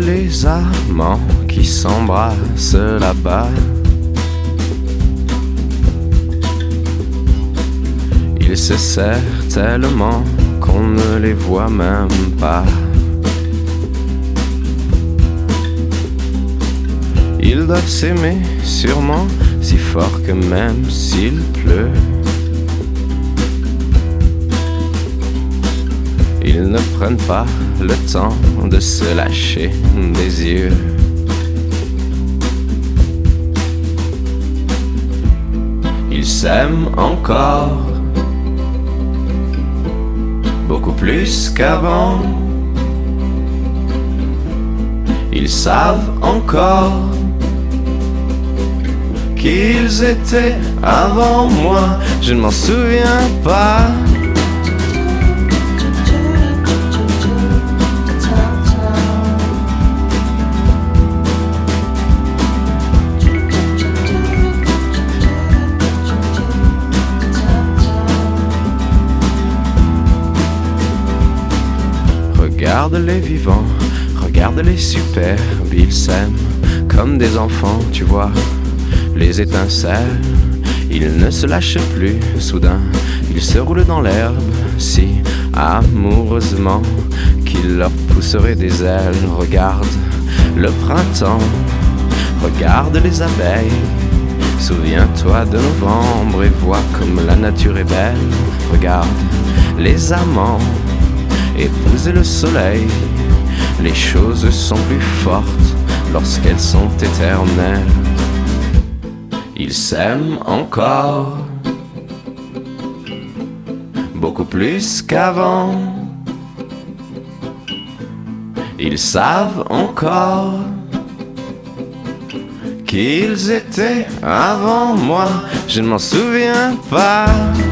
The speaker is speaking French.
les amants qui s'embrassent là-bas. Ils se serrent tellement qu'on ne les voit même pas. Ils doivent s'aimer sûrement si fort que même s'il pleut, ils ne prennent pas le temps de se lâcher des yeux. Ils s'aiment encore, beaucoup plus qu'avant. Ils savent encore qu'ils étaient avant moi, je ne m'en souviens pas. Regarde les vivants, regarde les superbes, ils s'aiment comme des enfants, tu vois. Les étincelles, ils ne se lâchent plus. Soudain, ils se roulent dans l'herbe si amoureusement qu'il leur pousserait des ailes. Regarde le printemps, regarde les abeilles. Souviens-toi de novembre et vois comme la nature est belle. Regarde les amants, épouser le soleil. Les choses sont plus fortes lorsqu'elles sont éternelles. Ils s'aiment encore, beaucoup plus qu'avant. Ils savent encore qu'ils étaient avant moi, je ne m'en souviens pas.